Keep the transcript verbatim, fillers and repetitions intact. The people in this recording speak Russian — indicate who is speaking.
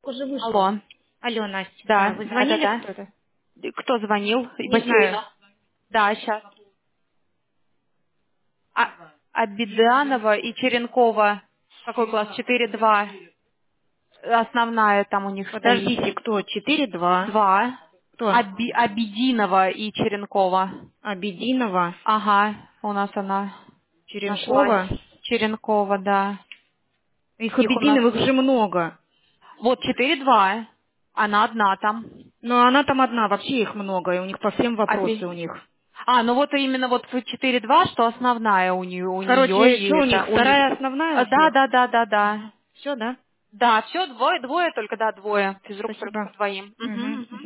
Speaker 1: Уже вышла.
Speaker 2: Алло.
Speaker 1: Алло, Настя.
Speaker 2: Да,
Speaker 1: Вы звонили
Speaker 2: это
Speaker 1: кто-то?
Speaker 2: да. Кто звонил?
Speaker 1: Не
Speaker 2: Бассейн.
Speaker 1: знаю.
Speaker 2: Да, сейчас. А, Абиданова и Черенкова. Какой класс? четыре два. Основная там у них стоит.
Speaker 1: Подождите, кто? четыре два.
Speaker 2: Два.
Speaker 1: Кто?
Speaker 2: Аби, Абидинова и Черенкова.
Speaker 1: Абединова,
Speaker 2: Ага, у нас она нашлась.
Speaker 1: Черенкова.
Speaker 2: Черенкова, да.
Speaker 1: Их
Speaker 2: Их у нас...
Speaker 1: Абединовых же много.
Speaker 2: Вот четыре два. Она одна там.
Speaker 1: Но она там одна, вообще их много, и у них по всем вопросы у
Speaker 2: Аби...
Speaker 1: них.
Speaker 2: А, ну вот именно вот в четыре два, что основная у нее, у нее
Speaker 1: Короче,
Speaker 2: и
Speaker 1: что у них,
Speaker 2: это, у них...
Speaker 1: вторая основная у
Speaker 2: Да,
Speaker 1: всех?
Speaker 2: да, да, да, да.
Speaker 1: Все, да?
Speaker 2: Да, все, двое, двое только, да, двое. Физрук только
Speaker 1: Спасибо.
Speaker 2: по двоим.
Speaker 1: Угу,
Speaker 2: Мгм, мгм.